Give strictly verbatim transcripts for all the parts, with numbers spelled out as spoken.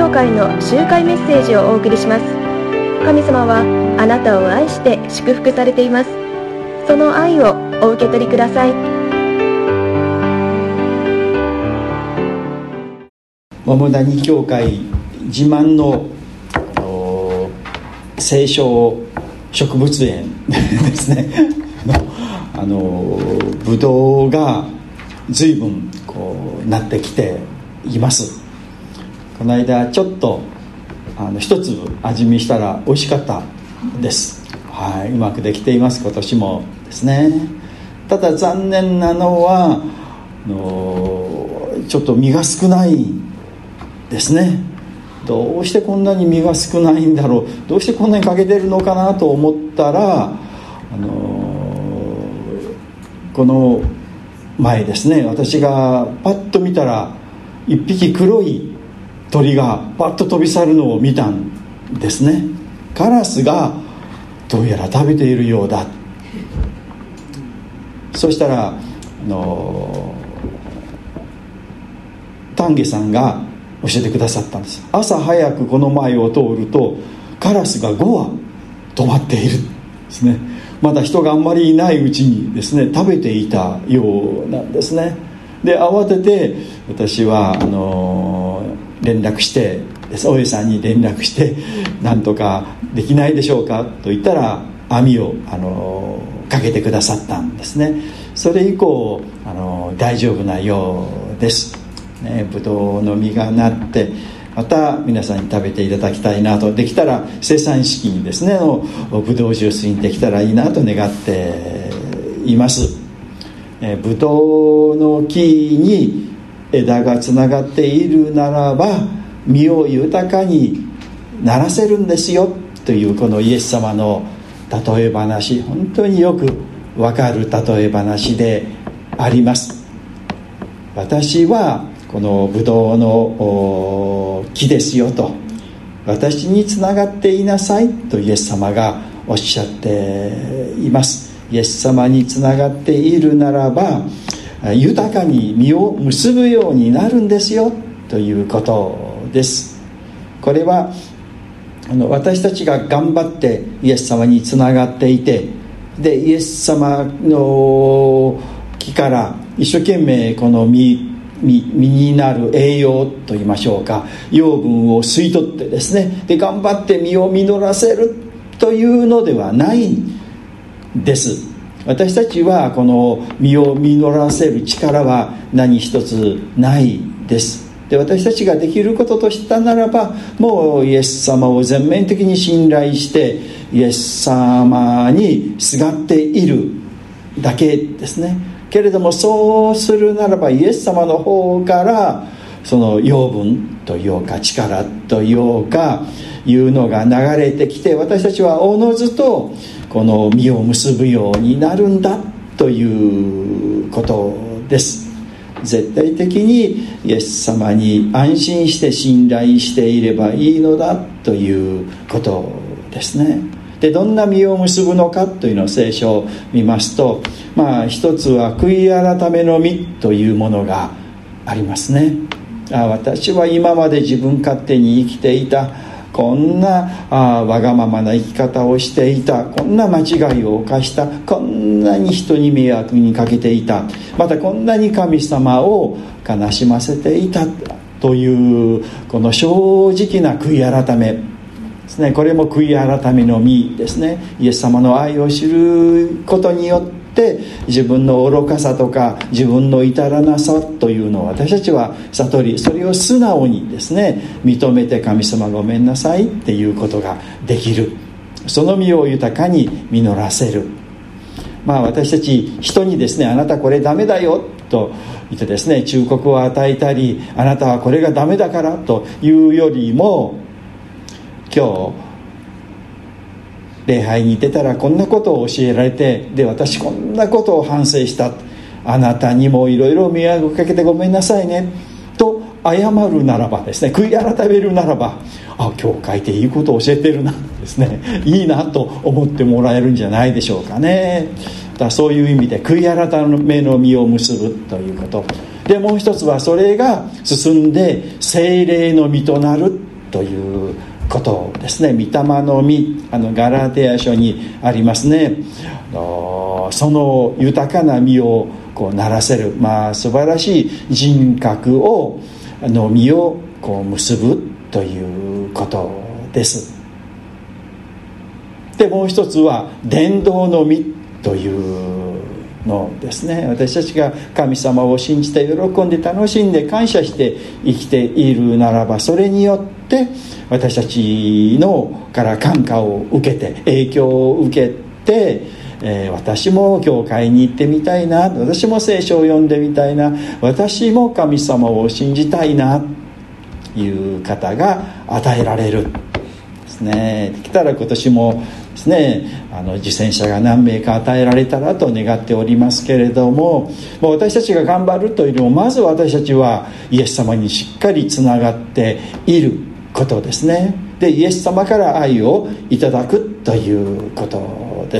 教会の集会メッセージをお送りします。神様はあなたを愛して祝福されています。その愛をお受け取りください。 桃谷教会自慢の聖書植物園ですねあのブドウが随分こうなってきています。この間ちょっとあの一粒味見したら美味しかったです。はい、うまくできています。今年もですね。ただ残念なのはあのちょっと実が少ないですね。どうしてこんなに実が少ないんだろう、どうしてこんなに欠けてるのかなと思ったら、あのこの前ですね、私がパッと見たら一匹黒い鳥がパッと飛び去るのを見たんですね。カラスがどうやら食べているようだ。そしたらあの丹下さんが教えてくださったんです。朝早くこの前を通るとカラスがご羽止まっているですね。まだ人があんまりいないうちにですね食べていたようなんですね。で慌てて私はあの連絡して大江さんに連絡してなんとかできないでしょうかと言ったら網をあのかけてくださったんですね。それ以降あの大丈夫なようですね。ぶどうの実がなってまた皆さんに食べていただきたいなと、できたら生産式にですねのぶどうジュースにできたらいいなと願っています。えぶどうの木に枝がつながっているならば実を豊かにならせるんですよというこのイエス様の例え話、本当によくわかる例え話であります。私はこのブドウの木ですよと、私につながっていなさいとイエス様がおっしゃっています。イエス様につながっているならば豊かに実を結ぶようになるんですよということです。これはあの私たちが頑張ってイエス様につながっていて、でイエス様の木から一生懸命この実実になる栄養といいましょうか、養分を吸い取ってですね、で頑張って実を実らせるというのではないんです。私たちはこの実を実らせる力は何一つないです。で私たちができることとしたならば、もうイエス様を全面的に信頼してイエス様にすがっているだけですね。けれどもそうするならばイエス様の方からその養分というか力というかいうのが流れてきて、私たちはおのずとこの実を結ぶようになるんだということです。絶対的にイエス様に安心して信頼していればいいのだということですね。でどんな実を結ぶのかというのを聖書を見ますと、まあ一つは悔い改めの実というものがありますね。あ私は今まで自分勝手に生きていた、こんなあわがままな生き方をしていた、こんな間違いを犯した、こんなに人に迷惑にかけていた、またこんなに神様を悲しませていたというこの正直な悔い改めですね。これも悔い改めの実ですね。イエス様の愛を知ることによって自分の愚かさとか自分の至らなさというのを私たちは悟り、それを素直にですね認めて、神様ごめんなさいっていうことができる。その実を豊かに実らせる。まあ私たち人にですね、あなたこれダメだよと言ってですね忠告を与えたり、あなたはこれがダメだからというよりも、今日礼拝に出たらこんなことを教えられて、で私こんなことを反省した、あなたにもいろいろ迷惑をかけてごめんなさいねと謝るならばですね、悔い改めるならば、あ教会っていいことを教えてるなですね、いいなと思ってもらえるんじゃないでしょうかね。だからそういう意味で悔い改めの実を結ぶということで、もう一つはそれが進んで聖霊の実となるということですね。御霊の実、あのガラテヤ書にありますね。あのその豊かな実をこうならせる、まあ素晴らしい人格をあの実をこう結ぶということです。でもう一つは伝道の実というのですね。私たちが神様を信じて喜んで楽しんで感謝して生きているならば、それによって私たちのから感化を受けて影響を受けて、えー、私も教会に行ってみたいな、私も聖書を読んでみたいな、私も神様を信じたいなという方が与えられるですね。できたら今年もですね、あの受選者が何名か与えられたらと願っておりますけれども、もう私たちが頑張るというよりも、まず私たちはイエス様にしっかりつながっていることですね。でイエス様から愛をいただくということです。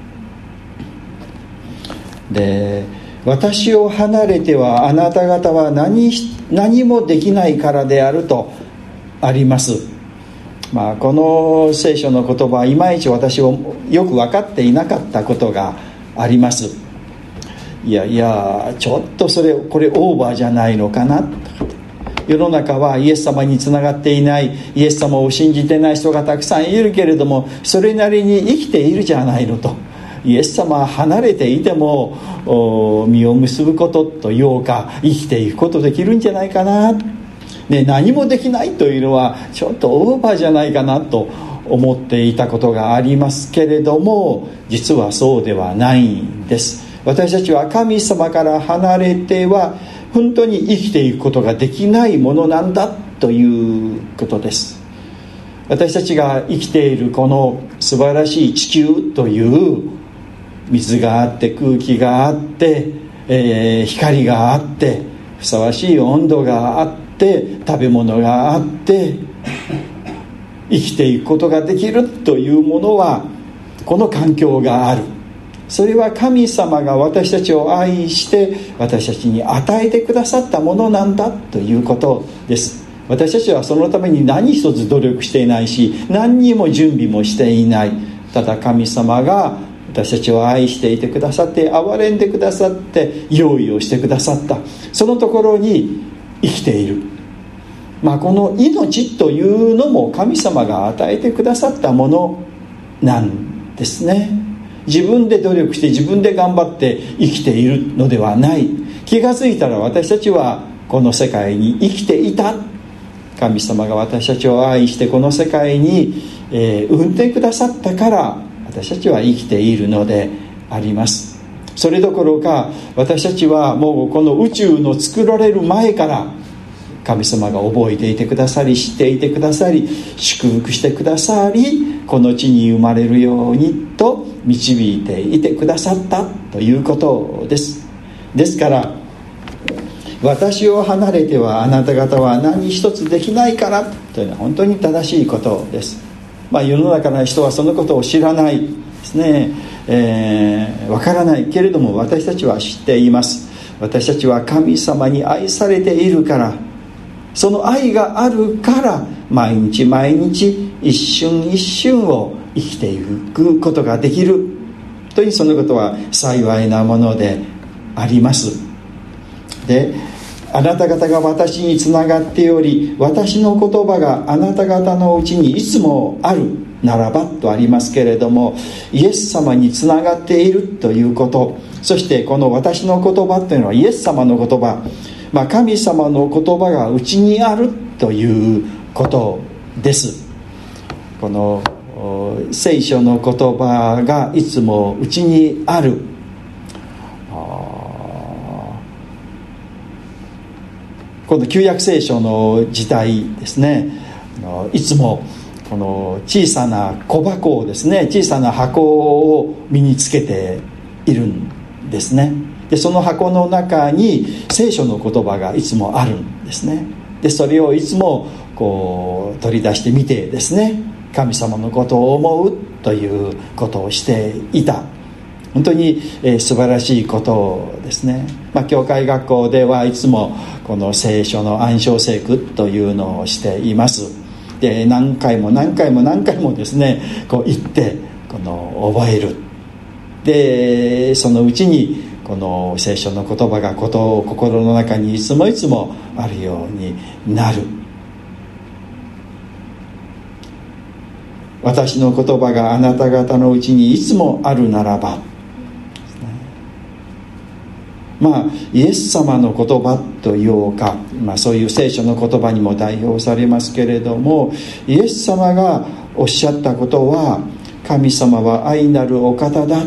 で私を離れてはあなた方は 何, 何もできないからであるとあります。まあ、この聖書の言葉はいまいち私をよく分かっていなかったことがあります。いやいやちょっとそれこれオーバーじゃないのかな。世の中はイエス様につながっていない、イエス様を信じてない人がたくさんいるけれども、それなりに生きているじゃないのと。イエス様は離れていても実を結ぶことというか生きていくことできるんじゃないかな、ね、何もできないというのはちょっとオーバーじゃないかなと思っていたことがありますけれども、実はそうではないんです。私たちは神様から離れては本当に生きていくことができないものなんだということです。私たちが生きているこの素晴らしい地球という水があって空気があって、えー、光があってふさわしい温度があって食べ物があって生きていくことができるというものはこの環境がある。それは神様が私たちを愛して私たちに与えてくださったものなんだということです。私たちはそのために何一つ努力していないし何にも準備もしていない。ただ神様が私たちを愛していてくださって憐れんでくださって用意をしてくださった、そのところに生きている。まあこの命というのも神様が与えてくださったものなんですね。自分で努力して自分で頑張って生きているのではない。気がついたら私たちはこの世界に生きていた。神様が私たちを愛してこの世界に、えー、産んでくださったから私たちは生きているのであります。それどころか私たちはもうこの宇宙の作られる前から神様が覚えていてくださり知っていてくださり祝福してくださりこの地に生まれるようにと導いていてくださったということです。ですから私を離れてはあなた方は何一つできないからというのは本当に正しいことです。まあ、世の中の人はそのことを知らないですね、えー、わからないけれども私たちは知っています。私たちは神様に愛されているから、その愛があるから毎日毎日一瞬一瞬を生きていくことができるという、そのことは幸いなものであります。であなた方が私につながっており私の言葉があなた方のうちにいつもあるならばとありますけれども、イエス様につながっているということ、そしてこの私の言葉というのはイエス様の言葉、まあ、神様の言葉がうちにあるということです。この聖書の言葉がいつもうちにある。この旧約聖書の時代ですね、いつもこの小さな小箱をですね、小さな箱を身につけているんですね。でその箱の中に聖書の言葉がいつもあるんですね。でそれをいつもこう取り出してみてですね、神様のことを思うということをしていた。本当に、えー、素晴らしいことですね。まあ、教会学校ではいつもこの聖書の暗唱聖句というのをしています。 で何回も何回も何回もですねこう言ってこの覚える。でそのうちにこの聖書の言葉がことを心の中にいつもいつもあるようになる。私の言葉があなた方のうちにいつもあるならば、まあイエス様の言葉と言おうか、まあ、そういう聖書の言葉にも代表されますけれども、イエス様がおっしゃったことは、神様は愛なるお方だ、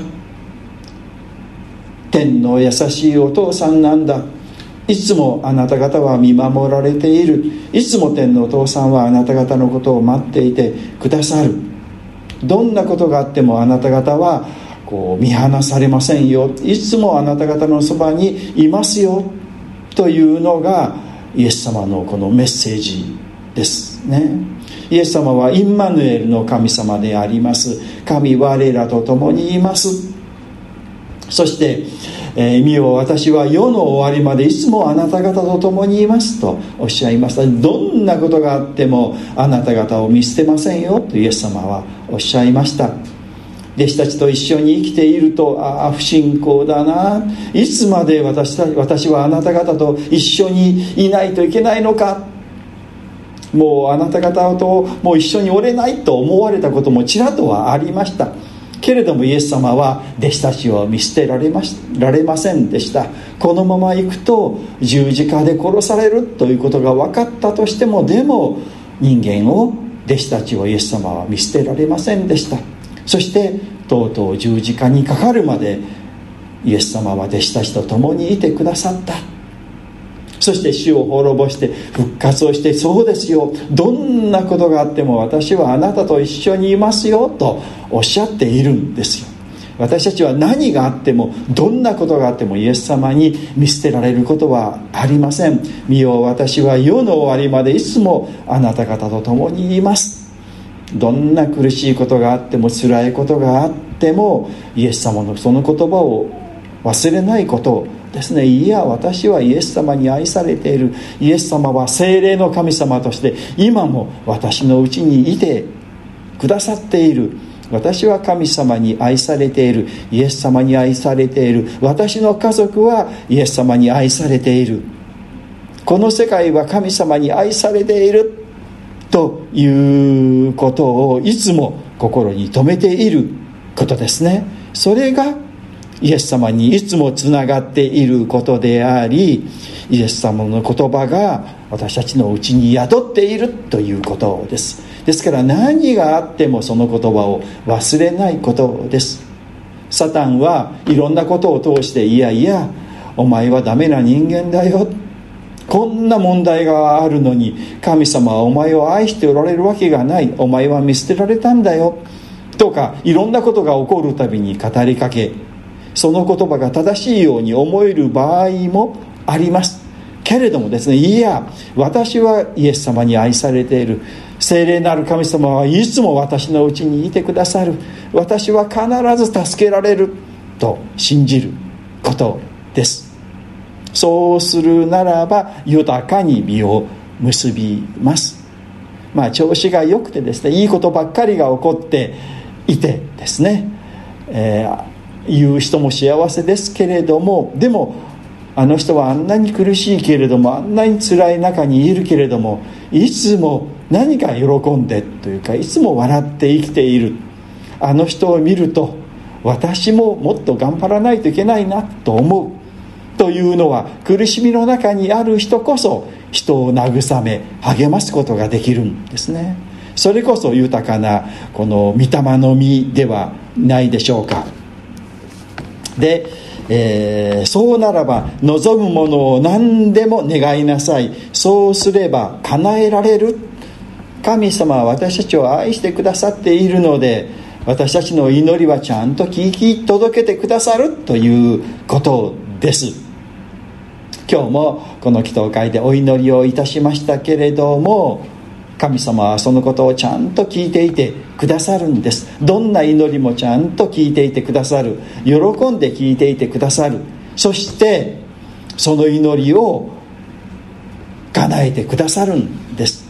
天の優しいお父さんなんだ、いつもあなた方は見守られている、いつも天のお父さんはあなた方のことを待っていてくださる、どんなことがあってもあなた方はこう見放されませんよ、いつもあなた方のそばにいますよというのがイエス様のこのメッセージですね。イエス様はインマヌエルの神様であります。神我らと共にいます。そしてえー、見よ私は世の終わりまでいつもあなた方と共にいますとおっしゃいました。どんなことがあってもあなた方を見捨てませんよとイエス様はおっしゃいました。弟子たちと一緒に生きていると、ああ不信仰だな、いつまで 私, た私はあなた方と一緒にいないといけないのか、もうあなた方ともう一緒におれないと思われたこともちらとはありましたけれども、イエス様は弟子たちを見捨てられまし、られませんでした。このまま行くと十字架で殺されるということが分かったとしても、でも人間を、弟子たちをイエス様は見捨てられませんでした。そしてとうとう十字架にかかるまでイエス様は弟子たちと共にいてくださった。そして死を滅ぼして復活をして、そうですよ、どんなことがあっても私はあなたと一緒にいますよとおっしゃっているんですよ。私たちは何があっても、どんなことがあってもイエス様に見捨てられることはありません。見よ私は世の終わりまでいつもあなた方と共にいます。どんな苦しいことがあっても、辛いことがあっても、イエス様のその言葉を忘れないことですね。いや私はイエス様に愛されている。イエス様は聖霊の神様として今も私のうちにいてくださっている。私は神様に愛されている。イエス様に愛されている。私の家族はイエス様に愛されている。この世界は神様に愛されているということをいつも心に留めていることですね。それがイエス様にいつもつながっていることであり、イエス様の言葉が私たちのうちに宿っているということです。ですから何があってもその言葉を忘れないことです。サタンはいろんなことを通して、いやいやお前はダメな人間だよ、こんな問題があるのに神様はお前を愛しておられるわけがない、お前は見捨てられたんだよとか、いろんなことが起こるたびに語りかけ、その言葉が正しいように思える場合もありますけれどもですね、いや私はイエス様に愛されている。聖霊なる神様はいつも私のうちにいてくださる。私は必ず助けられると信じることです。そうするならば豊かに実を結びます。まあ調子が良くてですね、いいことばっかりが起こっていてですね、えー言う人も幸せですけれども、でもあの人はあんなに苦しいけれども、あんなに辛い中にいるけれども、いつも何か喜んでというか、いつも笑って生きている。あの人を見ると私ももっと頑張らないといけないなと思うというのは、苦しみの中にある人こそ人を慰め励ますことができるんですね。それこそ豊かなこの御霊の実ではないでしょうか。で、えー、そうならば望むものを何でも願いなさい、そうすれば叶えられる。神様は私たちを愛してくださっているので、私たちの祈りはちゃんと聞き届けてくださるということです。今日もこの祈祷会でお祈りをいたしましたけれども、神様はそのことをちゃんと聞いていてくださるんです。どんな祈りもちゃんと聞いていてくださる。喜んで聞いていてくださる。そしてその祈りを叶えてくださるんです。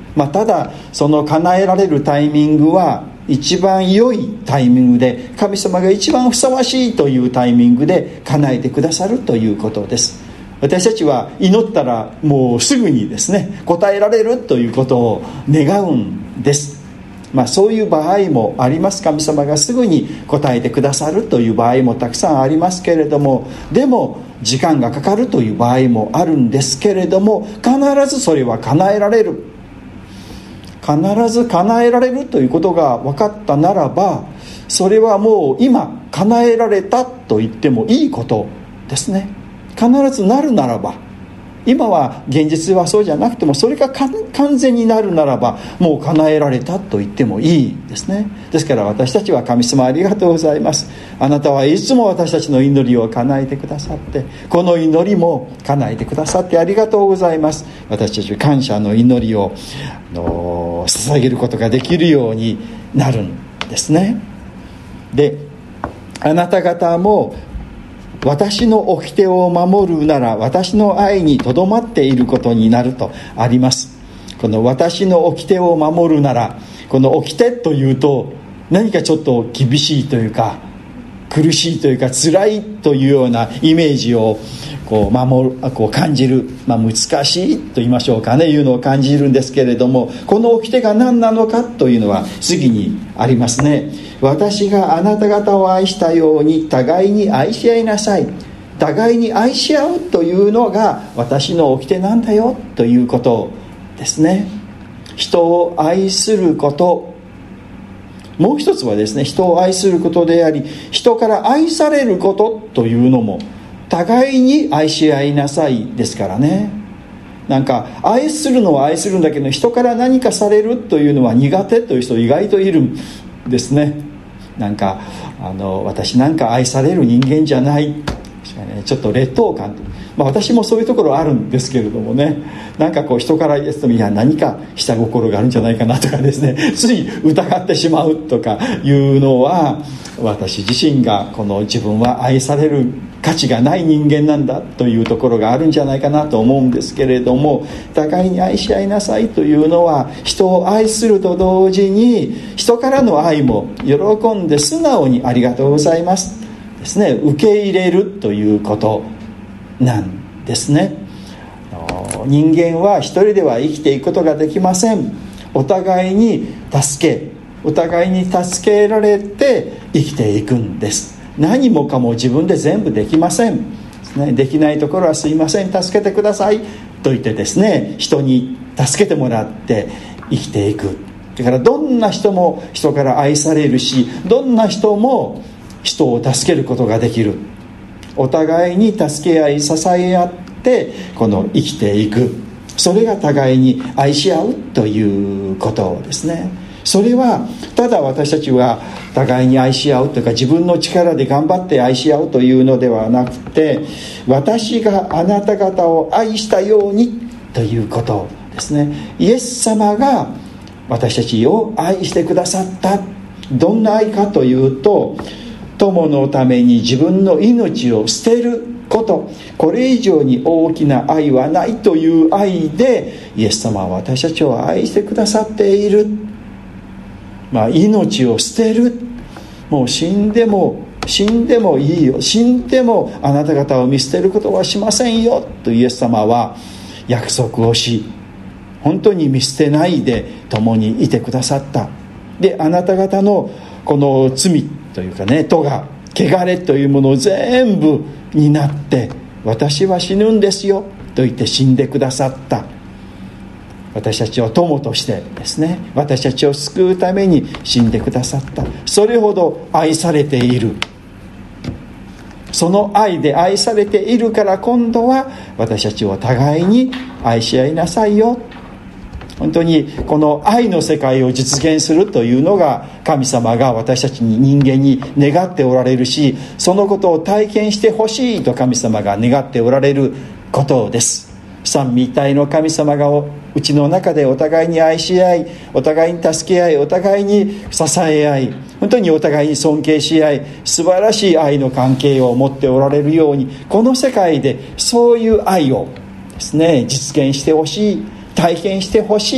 まあ、ただその叶えられるタイミングは一番良いタイミングで、神様が一番ふさわしいというタイミングで叶えてくださるということです。私たちは祈ったらもうすぐにですね答えられるということを願うんです。まあ、そういう場合もあります。神様がすぐに答えてくださるという場合もたくさんありますけれども、でも時間がかかるという場合もあるんですけれども、必ずそれは叶えられる、必ず叶えられるということが分かったならば、それはもう今叶えられたと言ってもいいことですね。必ずなるならば、今は現実はそうじゃなくても、それが完全になるならばもう叶えられたと言ってもいいですね。ですから私たちは、神様ありがとうございます、あなたはいつも私たちの祈りを叶えてくださって、この祈りも叶えてくださってありがとうございます。私たちは感謝の祈りをあの捧げることができるようになるんですね。で、あなた方も私の掟を守るなら私の愛にとどまっていることになるとあります。この私の掟を守るなら、この掟というと何かちょっと厳しいというか苦しいというか辛いというようなイメージをこう守るこう感じる、まあ、難しいと言いましょうかね、いうのを感じるんですけれども、この掟が何なのかというのは次にありますね。私があなた方を愛したように互いに愛し合いなさい。互いに愛し合うというのが私の掟なんだよということですね。人を愛すること、もう一つはですね、人を愛することであり、人から愛されることというのも互いに愛し合いなさいですからね。なんか愛するのは愛するんだけど、人から何かされるというのは苦手という人意外といるんですね。なんかあの私なんか愛される人間じゃない、ちょっと劣等感、まあ、私もそういうところあるんですけれどもね、なんかこう人から言うと、いや何か下心があるんじゃないかなとかですね、つい疑ってしまうとかいうのは、私自身がこの自分は愛される価値がない人間なんだというところがあるんじゃないかなと思うんですけれども、互いに愛し合いなさいというのは、人を愛すると同時に人からの愛も喜んで素直にありがとうございますですね、受け入れるということなんですね。人間は一人では生きていくことができません。お互いに助けお互いに助けられて生きていくんです。何もかも自分で全部できません、ね、できないところはすいません、助けてくださいと言ってですね、人に助けてもらって生きていく。だからどんな人も人から愛されるし、どんな人も人を助けることができる。お互いに助け合い支え合ってこの生きていく、それが互いに愛し合うということですね。それはただ私たちは互いに愛し合うというか、自分の力で頑張って愛し合うというのではなくて、私があなた方を愛したようにということですね。イエス様が私たちを愛してくださった。どんな愛かというと、友のために自分の命を捨てること、これ以上に大きな愛はないという愛で、イエス様は私たちを愛してくださっている。まあ、命を捨てる、もう死んでも死んでもいいよ、死んでもあなた方を見捨てることはしませんよとイエス様は約束をし、本当に見捨てないで共にいてくださった。で、あなた方のこの罪というかね、咎、汚れというものを全部担って、私は死ぬんですよと言って死んでくださった。私たちを友としてですね、私たちを救うために死んでくださった。それほど愛されている。その愛で愛されているから、今度は私たちを互いに愛し合いなさいよ。本当にこの愛の世界を実現するというのが、神様が私たちに、人間に願っておられるし、そのことを体験してほしいと神様が願っておられることです。三位一体の神様がうちの中でお互いに愛し合い、お互いに助け合い、お互いに支え合い、本当にお互いに尊敬し合い、素晴らしい愛の関係を持っておられるように、この世界でそういう愛をですね、実現してほしい、体験してほしい、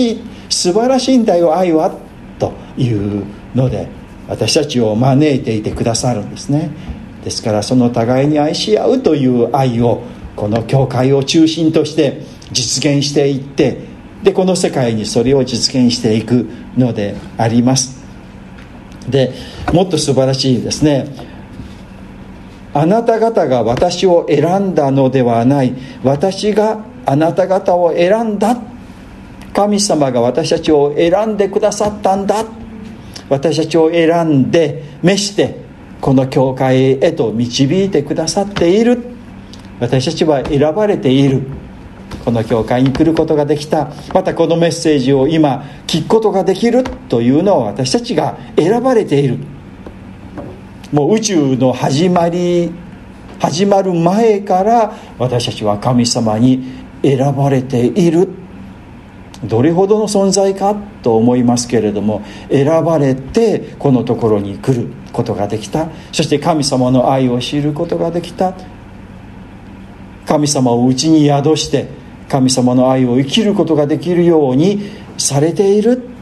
素晴らしいんだよ愛はというので私たちを招いていてくださるんですね。ですからその互いに愛し合うという愛をこの教会を中心として実現していって、でこの世界にそれを実現していくのであります。でもっと素晴らしいですね。あなた方が私を選んだのではない、私があなた方を選んだ。神様が私たちを選んでくださったんだ。私たちを選んで召してこの教会へと導いてくださっている。私たちは選ばれている。この教会に来ることができた、またこのメッセージを今聞くことができるというのは私たちが選ばれている。もう宇宙の始まり始まる前から私たちは神様に選ばれている。どれほどの存在かと思いますけれども、選ばれてこのところに来ることができた。そして神様の愛を知ることができた。神様を内に宿して神様の愛を生きることができるようにされている。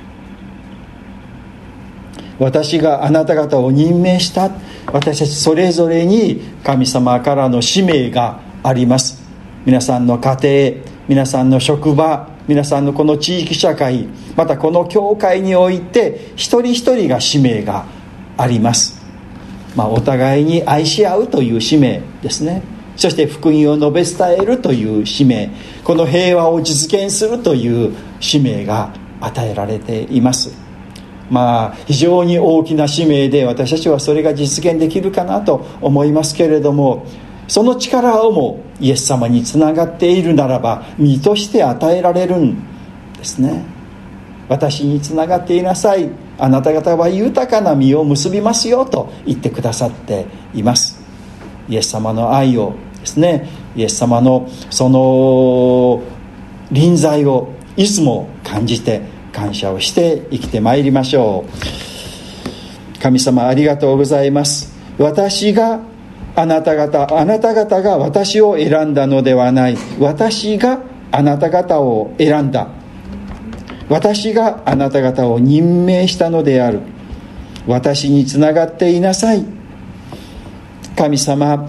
私があなた方を任命した。私たちそれぞれに神様からの使命があります。皆さんの家庭、皆さんの職場、皆さんのこの地域社会、またこの教会において一人一人が使命があります。まあ、お互いに愛し合うという使命ですね。そして福音を述べ伝えるという使命、この平和を実現するという使命が与えられています。まあ非常に大きな使命で私たちはそれが実現できるかなと思いますけれども、その力をもイエス様につながっているならば実として与えられるんですね。私につながっていなさい、あなた方は豊かな実を結びますよと言ってくださっています。イエス様の愛をですね、イエス様のその臨在をいつも感じて感謝をして生きてまいりましょう。神様ありがとうございます。私があなた方あなた方が私を選んだのではない、私があなた方を選んだ。私があなた方を任命したのである。私につながっていなさい。神様、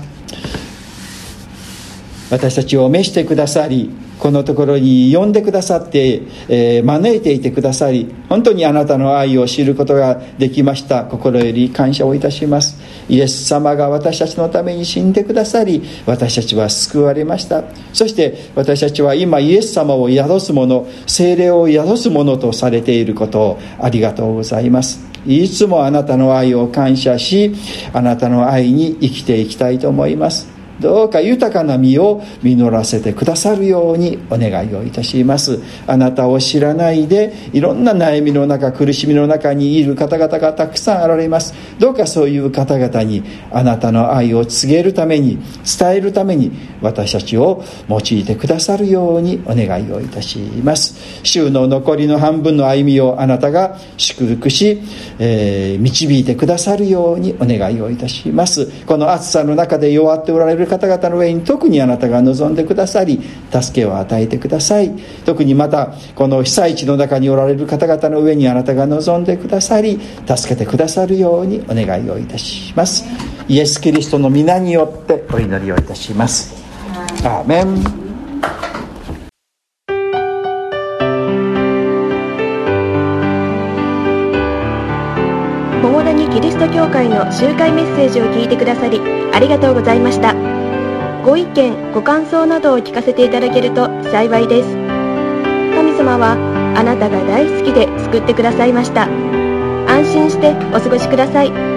私たちを召してくださり、このところに呼んでくださって、えー、招いていてくださり、本当にあなたの愛を知ることができました。心より感謝をいたします。イエス様が私たちのために死んでくださり、私たちは救われました。そして私たちは今イエス様を宿すもの、聖霊を宿すものとされていることをありがとうございます。いつもあなたの愛を感謝し、あなたの愛に生きていきたいと思います。どうか豊かな実を実らせてくださるようにお願いをいたします。あなたを知らないでいろんな悩みの中、苦しみの中にいる方々がたくさんあられます。どうかそういう方々にあなたの愛を告げるために、伝えるために私たちを用いてくださるようにお願いをいたします。週の残りの半分の歩みをあなたが祝福し、えー、導いてくださるようにお願いをいたします。この暑さの中で弱っておられる方々の上に特にあなたが望んでくださり、助けを与えてください。特にまたこの被災地の中におられる方々の上にあなたが望んでくださり、助けてくださるようにお願いをいたします。イエス・キリストの皆によってお祈りをいたします。アーメン。 桃谷キリスト教会の集会メッセージを聞いてくださりありがとうございました。ご意見ご感想などを聞かせていただけると幸いです。神様はあなたが大好きで救ってくださいました。安心してお過ごしください。